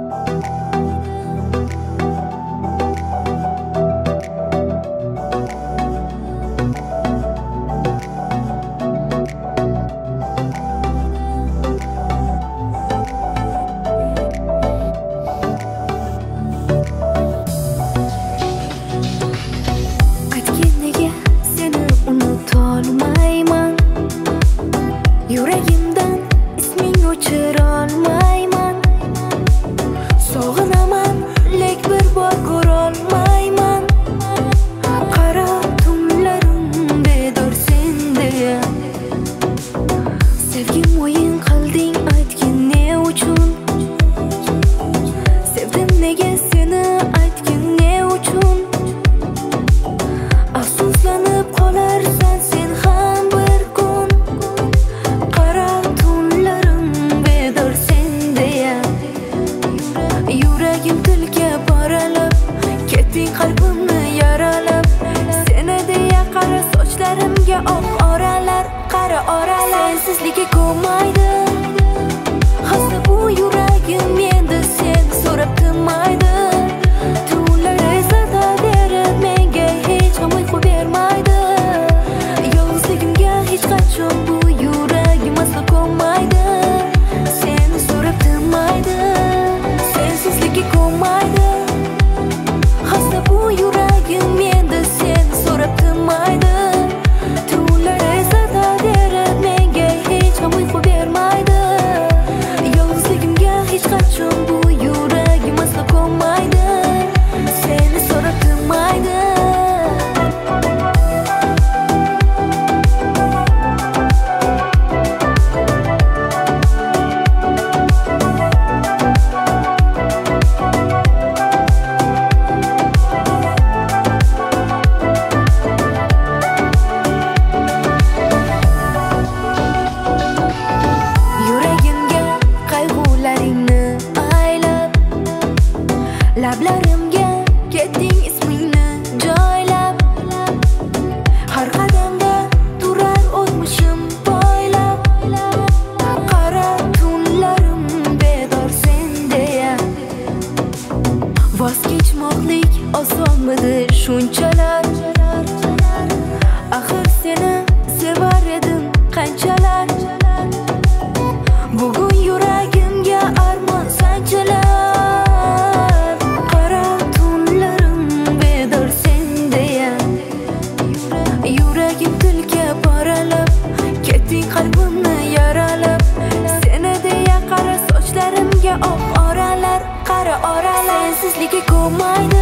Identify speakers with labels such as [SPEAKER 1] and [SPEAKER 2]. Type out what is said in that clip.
[SPEAKER 1] Yuragimdan isming o'chirolmayman. Sog'inaman, lek bir bor ko'rolmayman. Qara tunlarim bedor sendeya. Sevgim o'yin qilding, aytgin ne uchun? Sevdim nega seni, aytgin ne uchun? Afsuslanib qolarsan sen ham bir kun. Qara tunlarim bedor sendeya. Yuragim tilka boralab, ketding qalbimni yaralab. Seni deya qara sochlarimga oq oralar, qara oralar. Sensizlikka ko'maydi. Hasta bu yuragim endi sen so'rab tinmaydi. Tunlar esa berib menga hech ham uyqu bermaydi. Yolg'izligimga hech qachon bu yuragim aslo ko'maydi. Seni so'rab tinmaydi. Sensizlikka ko'maydi. Hasta bu yuragim endi sen so'rab tinmaydi. Tunlar esa berib menga hech ham uyqu bermaydi. Yolg'izligimga hech qachon bu yuragim aslo ko'maydi. Seni so'rab tinmaydi. Yuragimga qayg'ularingni aylab, lablarimga ketding ismingni joylab. Har qadamda turar o'tmishim poylab. Qara tunlarim bedor sendeya. Voz kechmoqlik osonmidi shunchalar? Axir seni sevar edim qanchalar. Bugun yuragimga armon sanchalar. Qara tunlarim bedor sendeya. Yuragim tilka boralab, ketding qalbimni yaralab. Seni deya qara sochlarimga oq oralar, qara oralar. Sensizlikka ko'maydi.